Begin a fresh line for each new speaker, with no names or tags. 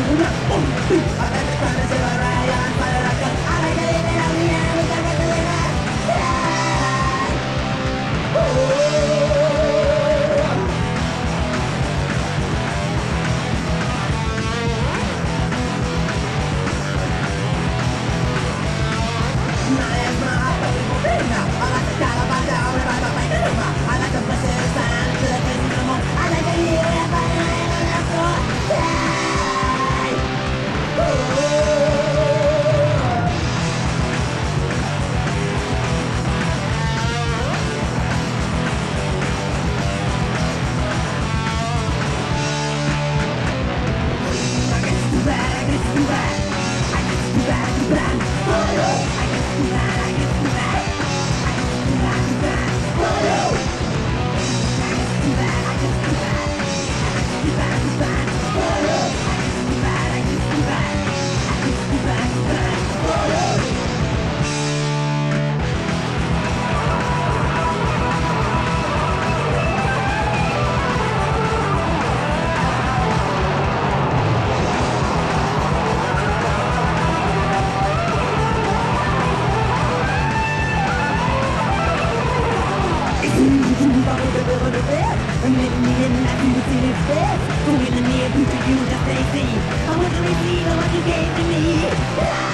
And maybe me and I can see it best. So in the near future you just stay safe. I want to receive what you gave to me.